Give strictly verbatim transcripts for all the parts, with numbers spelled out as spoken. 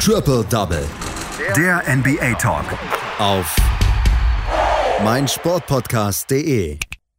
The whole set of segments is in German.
Triple Double. Der N B A Talk. Auf meinsportpodcast punkt de.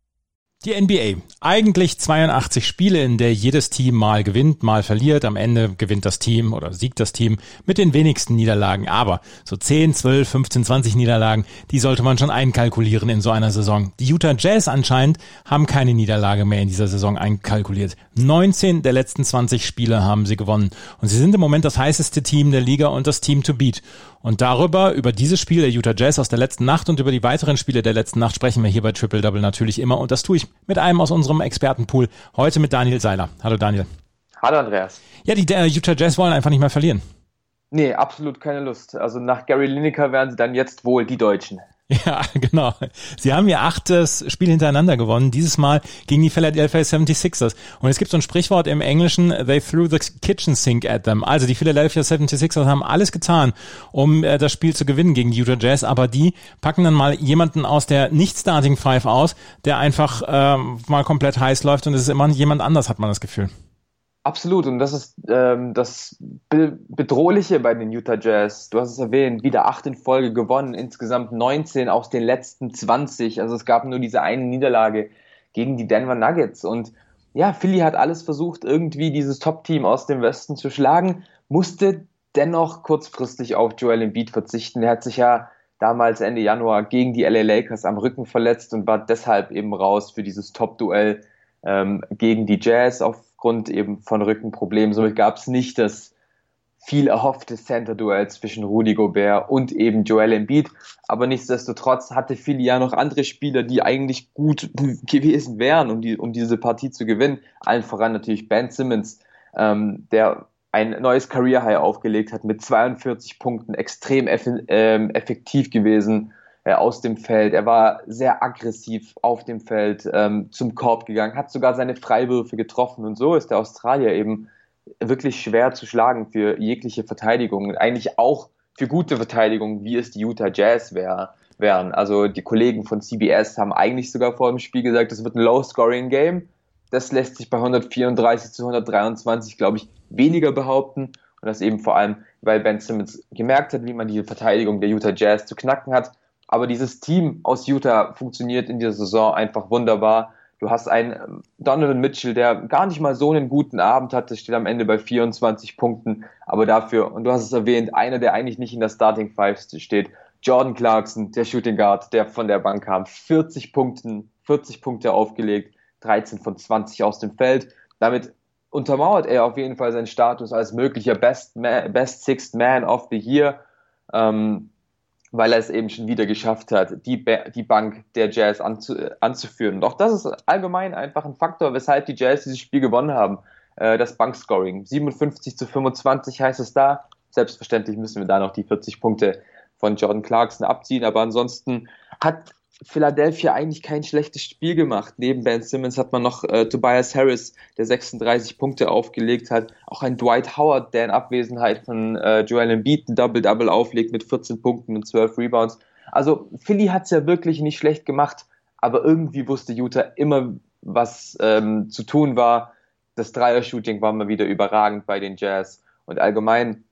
Die N B A. Eigentlich zweiundachtzig Spiele, in der jedes Team mal gewinnt, mal verliert. Am Ende gewinnt das Team oder siegt das Team mit den wenigsten Niederlagen. Aber so zehn, zwölf, fünfzehn, zwanzig Niederlagen, die sollte man schon einkalkulieren in so einer Saison. Die Utah Jazz anscheinend haben keine Niederlage mehr in dieser Saison einkalkuliert. neunzehn der letzten zwanzig Spiele haben sie gewonnen. Und sie sind im Moment das heißeste Team der Liga und das Team to beat. Und darüber, über dieses Spiel der Utah Jazz aus der letzten Nacht und über die weiteren Spiele der letzten Nacht sprechen wir hier bei Triple Double natürlich immer. Und das tue ich mit einem aus unserem Expertenpool. Heute mit Daniel Seiler. Hallo Daniel. Hallo Andreas. Ja, die äh, Utah Jazz wollen einfach nicht mehr verlieren. Nee, absolut keine Lust. Also nach Gary Lineker wären sie dann jetzt wohl die Deutschen. Ja, genau. Sie haben ihr achtes Spiel hintereinander gewonnen, dieses Mal gegen die Philadelphia seventy-sixers. Und es gibt so ein Sprichwort im Englischen, they threw the kitchen sink at them. Also die Philadelphia seventy-sixers haben alles getan, um äh, das Spiel zu gewinnen gegen die Utah Jazz, aber die packen dann mal jemanden aus der Nicht-Starting Five aus, der einfach äh, mal komplett heiß läuft und es ist immer jemand anders, hat man das Gefühl. Absolut, und das ist ähm, das Be- Bedrohliche bei den Utah Jazz. Du hast es erwähnt, wieder acht in Folge gewonnen, insgesamt neunzehn aus den letzten zwanzig. Also es gab nur diese eine Niederlage gegen die Denver Nuggets. Und ja, Philly hat alles versucht, irgendwie dieses Top-Team aus dem Westen zu schlagen, musste dennoch kurzfristig auf Joel Embiid verzichten. Der hat sich ja damals Ende Januar gegen die L A Lakers am Rücken verletzt und war deshalb eben raus für dieses Top-Duell ähm, gegen die Jazz auf Grund eben von Rückenproblemen. Somit gab es nicht das viel erhoffte Center-Duell zwischen Rudy Gobert und eben Joel Embiid. Aber nichtsdestotrotz hatte Philly ja noch andere Spieler, die eigentlich gut gewesen wären, um, die, um diese Partie zu gewinnen. Allen voran natürlich Ben Simmons, ähm, der ein neues Career-High aufgelegt hat mit zweiundvierzig Punkten, extrem eff- ähm, effektiv gewesen äh, aus dem Feld. Er war sehr aggressiv auf dem Feld ähm, zum Korb gegangen, hat sogar seine Freiwürfe getroffen und so ist der Australier eben wirklich schwer zu schlagen für jegliche Verteidigung, eigentlich auch für gute Verteidigung, wie es die Utah Jazz wär, wären. Also die Kollegen von C B S haben eigentlich sogar vor dem Spiel gesagt, es wird ein Low-Scoring-Game. Das lässt sich bei hundertvierunddreißig zu hundertdreiundzwanzig, glaube ich, weniger behaupten. Und das eben vor allem, weil Ben Simmons gemerkt hat, wie man die Verteidigung der Utah Jazz zu knacken hat. Aber dieses Team aus Utah funktioniert in dieser Saison einfach wunderbar. Du hast einen Donovan Mitchell, der gar nicht mal so einen guten Abend hatte, steht am Ende bei vierundzwanzig Punkten. Aber dafür, und du hast es erwähnt, einer, der eigentlich nicht in der Starting Five steht, Jordan Clarkson, der Shooting Guard, der von der Bank kam, vierzig Punkten, vierzig Punkte aufgelegt, dreizehn von zwanzig aus dem Feld. Damit untermauert er auf jeden Fall seinen Status als möglicher Best, Man, Best Sixth Man of the Year. Ähm, weil er es eben schon wieder geschafft hat, die, ba- die Bank der Jazz anzu- anzuführen. Und auch das ist allgemein einfach ein Faktor, weshalb die Jazz dieses Spiel gewonnen haben. Äh, das Bankscoring. siebenundfünfzig zu fünfundzwanzig heißt es da. Selbstverständlich müssen wir da noch die vierzig Punkte von Jordan Clarkson abziehen, aber ansonsten hat Philadelphia eigentlich kein schlechtes Spiel gemacht. Neben Ben Simmons hat man noch äh, Tobias Harris, der sechsunddreißig Punkte aufgelegt hat. Auch ein Dwight Howard, der in Abwesenheit von äh, Joel Embiid ein Double-Double auflegt mit vierzehn Punkten und zwölf Rebounds. Also Philly hat es ja wirklich nicht schlecht gemacht, aber irgendwie wusste Utah immer, was ähm, zu tun war. Das Dreier-Shooting war mal wieder überragend bei den Jazz und allgemein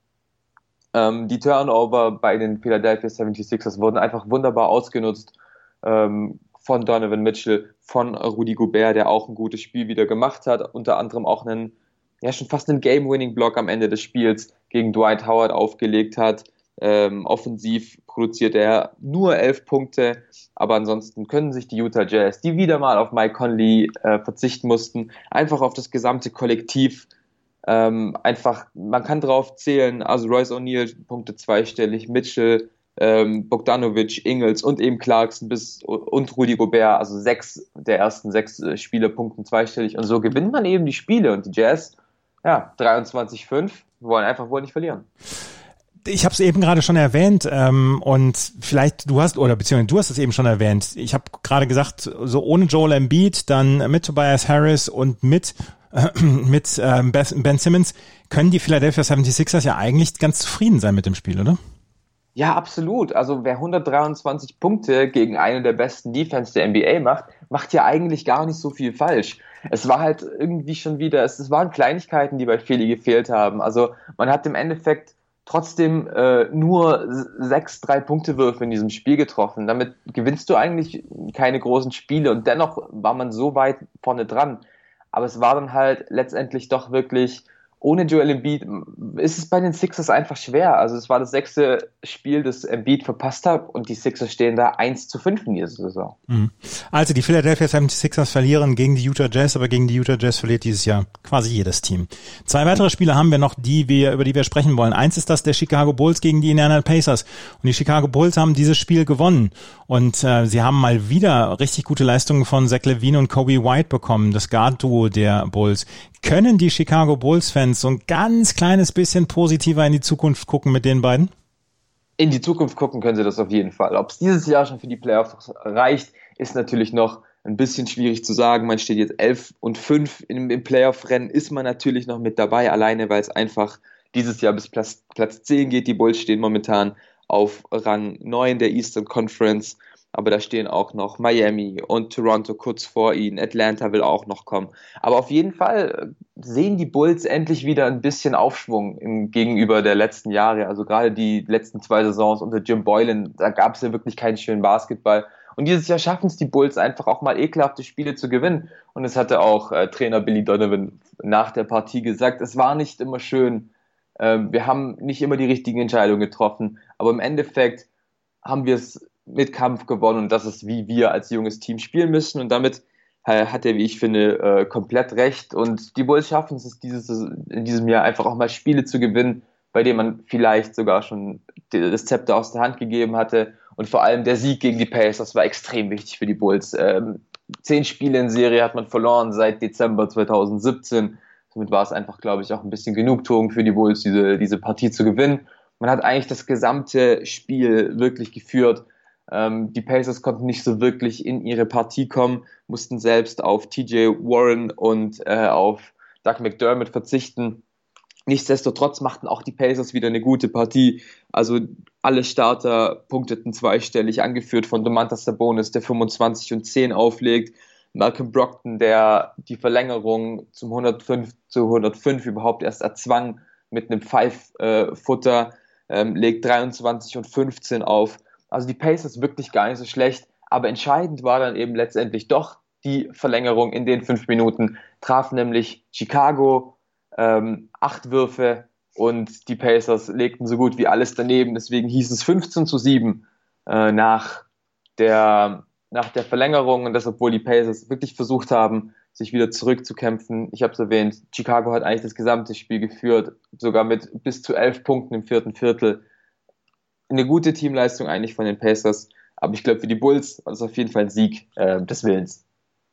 ähm, die Turnover bei den Philadelphia seventy-sixers wurden einfach wunderbar ausgenutzt. Von Donovan Mitchell, von Rudy Gobert, der auch ein gutes Spiel wieder gemacht hat, unter anderem auch einen, ja schon fast einen Game-Winning-Block am Ende des Spiels gegen Dwight Howard aufgelegt hat. Ähm, offensiv produziert er nur elf Punkte, aber ansonsten können sich die Utah Jazz, die wieder mal auf Mike Conley äh, verzichten mussten, einfach auf das gesamte Kollektiv ähm, einfach, man kann drauf zählen, also Royce O'Neal Punkte zweistellig, Mitchell, Ähm, Bogdanovic, Ingles und eben Clarkson bis und Rudy Gobert, also sechs der ersten sechs äh, Spiele punkten zweistellig und so gewinnt man eben die Spiele und die Jazz, ja, dreiundzwanzig fünf, wollen einfach wohl nicht verlieren. Ich habe es eben gerade schon erwähnt ähm, und vielleicht du hast, oder beziehungsweise du hast es eben schon erwähnt, ich habe gerade gesagt, so ohne Joel Embiid, dann mit Tobias Harris und mit äh, mit ähm, Ben Simmons können die Philadelphia seventy-sixers ja eigentlich ganz zufrieden sein mit dem Spiel, oder? Ja, absolut. Also wer hundertdreiundzwanzig Punkte gegen eine der besten Defense der N B A macht, macht ja eigentlich gar nicht so viel falsch. Es war halt irgendwie schon wieder, es, es waren Kleinigkeiten, die bei Philly gefehlt haben. Also man hat im Endeffekt trotzdem äh, nur sechs Drei-Punkte-Würfe in diesem Spiel getroffen. Damit gewinnst du eigentlich keine großen Spiele und dennoch war man so weit vorne dran. Aber es war dann halt letztendlich doch wirklich, ohne Joel Embiid ist es bei den Sixers einfach schwer. Also es war das sechste Spiel, das Embiid verpasst hat und die Sixers stehen da eins zu fünf in dieser Saison. Also die Philadelphia seventy-sixers verlieren gegen die Utah Jazz, aber gegen die Utah Jazz verliert dieses Jahr quasi jedes Team. Zwei weitere Spiele haben wir noch, die wir, über die wir sprechen wollen. Eins ist das der Chicago Bulls gegen die Indiana Pacers. Und die Chicago Bulls haben dieses Spiel gewonnen. Und äh, sie haben mal wieder richtig gute Leistungen von Zach LaVine und Kobe White bekommen, das Guard-Duo der Bulls. Können die Chicago Bulls-Fans so ein ganz kleines bisschen positiver in die Zukunft gucken mit den beiden? In die Zukunft gucken können sie das auf jeden Fall. Ob es dieses Jahr schon für die Playoffs reicht, ist natürlich noch ein bisschen schwierig zu sagen. Man steht jetzt elf und fünf im, im Playoff-Rennen, ist man natürlich noch mit dabei, alleine weil es einfach dieses Jahr bis Platz, Platz zehn geht. Die Bulls stehen momentan auf Rang neun der Eastern Conference, aber da stehen auch noch Miami und Toronto kurz vor ihnen. Atlanta will auch noch kommen. Aber auf jeden Fall sehen die Bulls endlich wieder ein bisschen Aufschwung im, gegenüber der letzten Jahre. Also gerade die letzten zwei Saisons unter Jim Boylan, da gab es ja wirklich keinen schönen Basketball. Und dieses Jahr schaffen es die Bulls einfach auch mal ekelhafte Spiele zu gewinnen. Und es hatte auch äh, Trainer Billy Donovan nach der Partie gesagt, es war nicht immer schön. Ähm, wir haben nicht immer die richtigen Entscheidungen getroffen. Aber im Endeffekt haben wir es mit Kampf gewonnen und das ist, wie wir als junges Team spielen müssen und damit äh, hat er, wie ich finde, äh, komplett recht und die Bulls schaffen es dieses, in diesem Jahr einfach auch mal Spiele zu gewinnen, bei denen man vielleicht sogar schon das Zepter aus der Hand gegeben hatte und vor allem der Sieg gegen die Pacers war extrem wichtig für die Bulls. Ähm, zehn Spiele in Serie hat man verloren seit Dezember zwanzig siebzehn, somit war es einfach, glaube ich, auch ein bisschen Genugtuung für die Bulls, diese, diese Partie zu gewinnen. Man hat eigentlich das gesamte Spiel wirklich geführt. Ähm, die Pacers konnten nicht so wirklich in ihre Partie kommen, mussten selbst auf T J Warren und äh, auf Doug McDermott verzichten. Nichtsdestotrotz machten auch die Pacers wieder eine gute Partie. Also alle Starter punkteten zweistellig, angeführt von Domantas Sabonis, der fünfundzwanzig und zehn auflegt. Malcolm Brogdon, der die Verlängerung zum hundertfünf zu hundertfünf überhaupt erst erzwang mit einem Five-Footer, ähm, legt dreiundzwanzig und fünfzehn auf. Also die Pacers wirklich gar nicht so schlecht, aber entscheidend war dann eben letztendlich doch die Verlängerung in den fünf Minuten, traf nämlich Chicago ähm, acht Würfe und die Pacers legten so gut wie alles daneben, deswegen hieß es fünfzehn zu sieben äh, nach, der, nach der Verlängerung und das, obwohl die Pacers wirklich versucht haben, sich wieder zurückzukämpfen. Ich habe es erwähnt, Chicago hat eigentlich das gesamte Spiel geführt, sogar mit bis zu elf Punkten im vierten Viertel. Eine gute Teamleistung eigentlich von den Pacers, aber ich glaube für die Bulls war das auf jeden Fall ein Sieg äh, des Willens.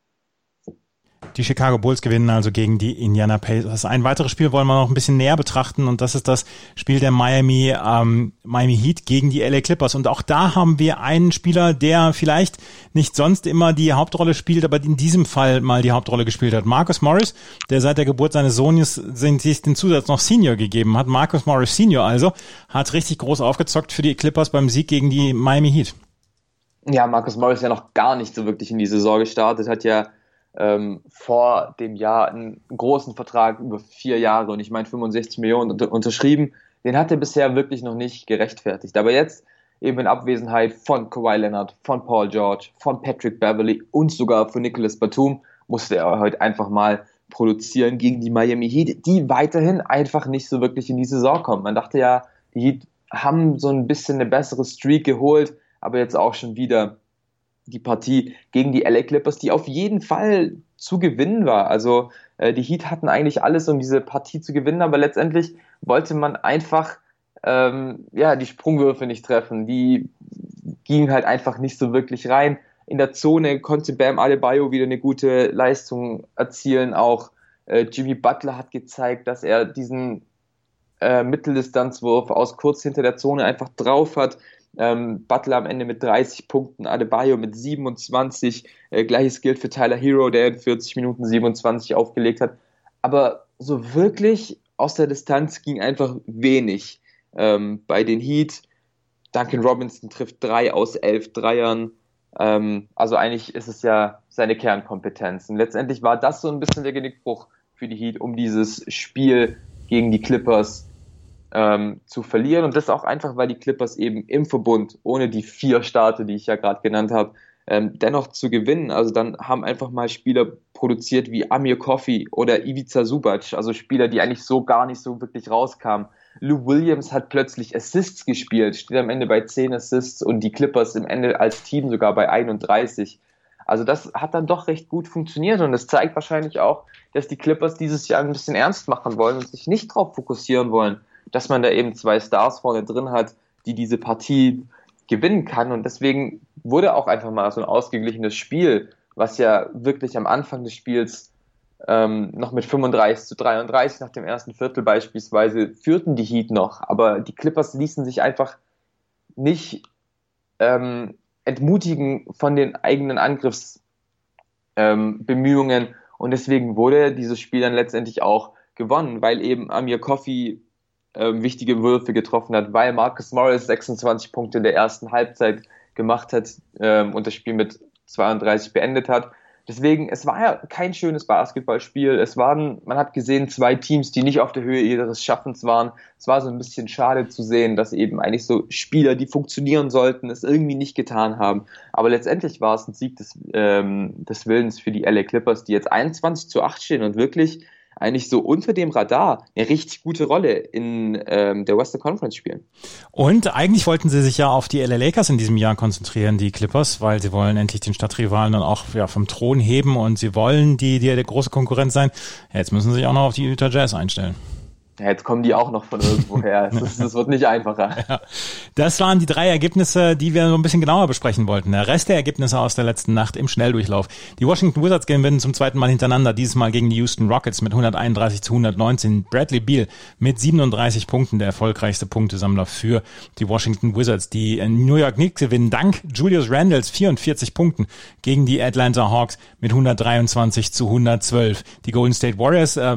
Die Chicago Bulls gewinnen also gegen die Indiana Pacers. Ein weiteres Spiel wollen wir noch ein bisschen näher betrachten und das ist das Spiel der Miami ähm, Miami Heat gegen die L A Clippers. Und auch da haben wir einen Spieler, der vielleicht nicht sonst immer die Hauptrolle spielt, aber in diesem Fall mal die Hauptrolle gespielt hat. Marcus Morris, der seit der Geburt seines Sohnes sich den Zusatz noch Senior gegeben hat. Marcus Morris Senior also hat richtig groß aufgezockt für die Clippers beim Sieg gegen die Miami Heat. Ja, Marcus Morris ist ja noch gar nicht so wirklich in die Saison gestartet, hat ja Ähm, vor dem Jahr einen großen Vertrag über vier Jahre und ich meine fünfundsechzig Millionen unter, unterschrieben. Den hat er bisher wirklich noch nicht gerechtfertigt. Aber jetzt eben in Abwesenheit von Kawhi Leonard, von Paul George, von Patrick Beverley und sogar von Nicolas Batum musste er heute einfach mal produzieren gegen die Miami Heat, die weiterhin einfach nicht so wirklich in die Saison kommen. Man dachte ja, die Heat haben so ein bisschen eine bessere Streak geholt, aber jetzt auch schon wieder die Partie gegen die L A Clippers, die auf jeden Fall zu gewinnen war. Also äh, die Heat hatten eigentlich alles, um diese Partie zu gewinnen, aber letztendlich wollte man einfach ähm, ja die Sprungwürfe nicht treffen. Die gingen halt einfach nicht so wirklich rein. In der Zone konnte Bam Adebayo wieder eine gute Leistung erzielen. Auch äh, Jimmy Butler hat gezeigt, dass er diesen äh, Mitteldistanzwurf aus kurz hinter der Zone einfach drauf hat. Ähm, Butler am Ende mit dreißig Punkten, Adebayo mit siebenundzwanzig, äh, gleiches gilt für Tyler Hero, der in vierzig Minuten siebenundzwanzig aufgelegt hat, aber so wirklich aus der Distanz ging einfach wenig ähm, bei den Heat. Duncan Robinson trifft drei aus elf Dreiern, ähm, also eigentlich ist es ja seine Kernkompetenz und letztendlich war das so ein bisschen der Genickbruch für die Heat, um dieses Spiel gegen die Clippers ähm, zu verlieren. Und das auch einfach, weil die Clippers eben im Verbund, ohne die vier Starter, die ich ja gerade genannt habe, ähm, dennoch zu gewinnen. Also dann haben einfach mal Spieler produziert wie Amir Coffey oder Ivica Zubac, also Spieler, die eigentlich so gar nicht so wirklich rauskamen. Lou Williams hat plötzlich Assists gespielt, steht am Ende bei zehn Assists und die Clippers im Ende als Team sogar bei einunddreißig. Also das hat dann doch recht gut funktioniert und das zeigt wahrscheinlich auch, dass die Clippers dieses Jahr ein bisschen ernst machen wollen und sich nicht darauf fokussieren wollen, dass man da eben zwei Stars vorne drin hat, die diese Partie gewinnen kann. Und deswegen wurde auch einfach mal so ein ausgeglichenes Spiel, was ja wirklich am Anfang des Spiels ähm, noch mit fünfunddreißig zu dreiunddreißig nach dem ersten Viertel beispielsweise führten die Heat noch. Aber die Clippers ließen sich einfach nicht ähm, entmutigen von den eigenen Angriffsbemühungen. Ähm, und deswegen wurde dieses Spiel dann letztendlich auch gewonnen, weil eben Amir Coffey ähm, wichtige Würfe getroffen hat, weil Marcus Morris sechsundzwanzig Punkte in der ersten Halbzeit gemacht hat ähm, und das Spiel mit zweiunddreißig beendet hat. Deswegen, es war ja kein schönes Basketballspiel. Es waren, man hat gesehen, zwei Teams, die nicht auf der Höhe ihres Schaffens waren. Es war so ein bisschen schade zu sehen, dass eben eigentlich so Spieler, die funktionieren sollten, es irgendwie nicht getan haben. Aber letztendlich war es ein Sieg des, ähm, des Willens für die L A Clippers, die jetzt einundzwanzig zu acht stehen und wirklich eigentlich so unter dem Radar eine richtig gute Rolle in ähm, der Western Conference spielen. Und eigentlich wollten sie sich ja auf die L A Lakers in diesem Jahr konzentrieren, die Clippers, weil sie wollen endlich den Stadtrivalen dann auch ja, vom Thron heben und sie wollen die, die der große Konkurrent sein. Ja, jetzt müssen sie sich auch noch auf die Utah Jazz einstellen. Ja, jetzt kommen die auch noch von irgendwoher. Es wird nicht einfacher. Ja. Das waren die drei Ergebnisse, die wir so ein bisschen genauer besprechen wollten. Der Rest der Ergebnisse aus der letzten Nacht im Schnelldurchlauf. Die Washington Wizards gewinnen zum zweiten Mal hintereinander, dieses Mal gegen die Houston Rockets mit hunderteinunddreißig zu hundertneunzehn. Bradley Beal mit siebenunddreißig Punkten, der erfolgreichste Punktesammler für die Washington Wizards. Die New York Knicks gewinnen dank Julius Randles vierundvierzig Punkten gegen die Atlanta Hawks mit hundertdreiundzwanzig zu hundertzwölf. Die Golden State Warriors äh,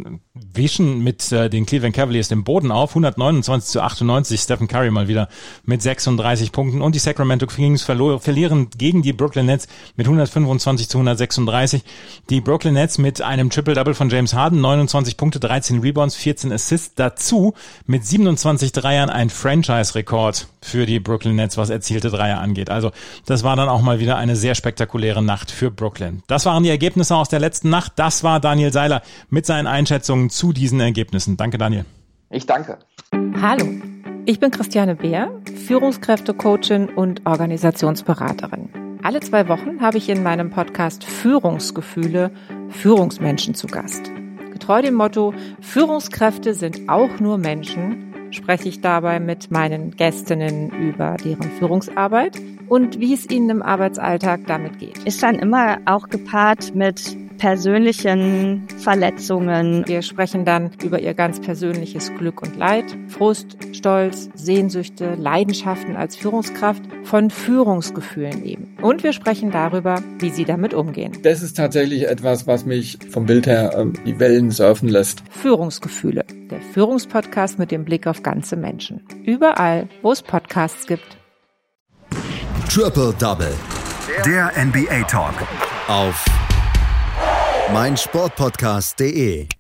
wischen mit äh, den Cleveland Cavaliers den Boden auf, hundertneunundzwanzig zu achtundneunzig, Stephen Curry mal wieder mit sechsunddreißig Punkten und die Sacramento Kings verlo- verlieren gegen die Brooklyn Nets mit hundertfünfundzwanzig zu hundertsechsunddreißig. Die Brooklyn Nets mit einem Triple-Double von James Harden, neunundzwanzig Punkte, dreizehn Rebounds, vierzehn Assists, dazu mit siebenundzwanzig Dreiern ein Franchise-Rekord für die Brooklyn Nets, was erzielte Dreier angeht. Also das war dann auch mal wieder eine sehr spektakuläre Nacht für Brooklyn. Das waren die Ergebnisse aus der letzten Nacht. Das war Daniel Seiler mit seinen Einschätzungen zu diesen Ergebnissen. Danke, Daniel. Ich danke. Hallo, ich bin Christiane Beer, Führungskräftecoachin und Organisationsberaterin. Alle zwei Wochen habe ich in meinem Podcast Führungsgefühle Führungsmenschen zu Gast. Getreu dem Motto, Führungskräfte sind auch nur Menschen, spreche ich dabei mit meinen Gästinnen über deren Führungsarbeit und wie es ihnen im Arbeitsalltag damit geht. Ist dann immer auch gepaart mit persönlichen Verletzungen. Wir sprechen dann über ihr ganz persönliches Glück und Leid, Frust, Stolz, Sehnsüchte, Leidenschaften als Führungskraft, von Führungsgefühlen eben. Und wir sprechen darüber, wie sie damit umgehen. Das ist tatsächlich etwas, was mich vom Bild her ähm, die Wellen surfen lässt. Führungsgefühle, der Führungspodcast mit dem Blick auf ganze Menschen. Überall, wo es Podcasts gibt. Triple Double. Der N B A Talk. Auf meinsportpodcast punkt de